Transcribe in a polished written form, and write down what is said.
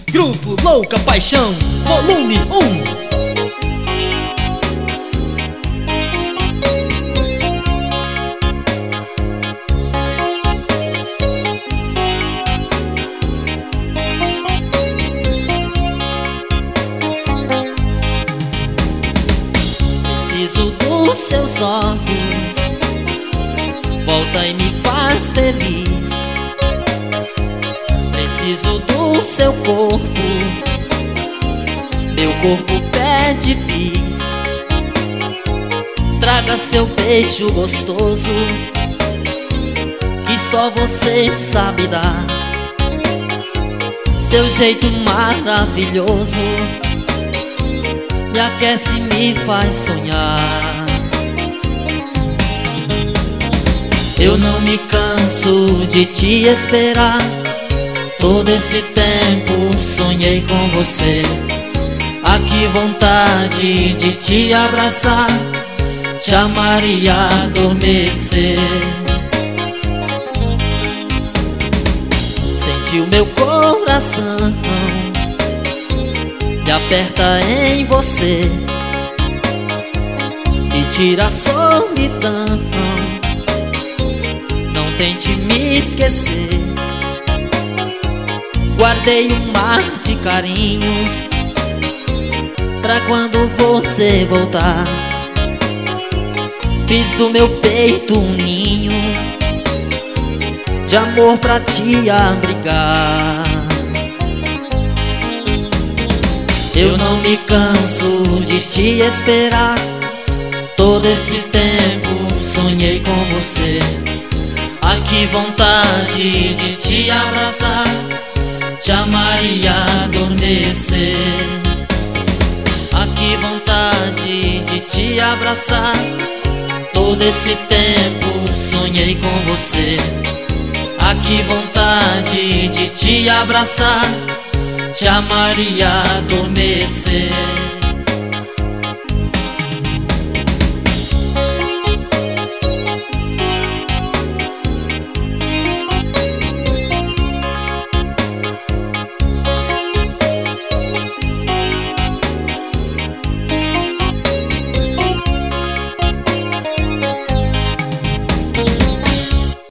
Grupo Louca Paixão, volume 1. Preciso dos seus olhos, volta e me faz feliz. Preciso do seu corpo, meu corpo pede bis. Traga seu beijo gostoso, que só você sabe dar. Seu jeito maravilhoso me aquece e me faz sonhar. Eu não me canso de te esperar. Todo esse tempo sonhei com você. Ah, que vontade de te abraçar, te amar e adormecer. Senti o meu coração me aperta em você e tira a solidão. Não tente me esquecer. Guardei um mar de carinhos pra quando você voltar. Fiz do meu peito um ninho de amor pra te abrigar. Eu não me canso de te esperar. Todo esse tempo sonhei com você. Ah, que vontade de te abraçar, te amar e adormecer. Ah, que vontade de te abraçar. Todo esse tempo sonhei com você. Ah, que vontade de te abraçar, te amar e adormecer.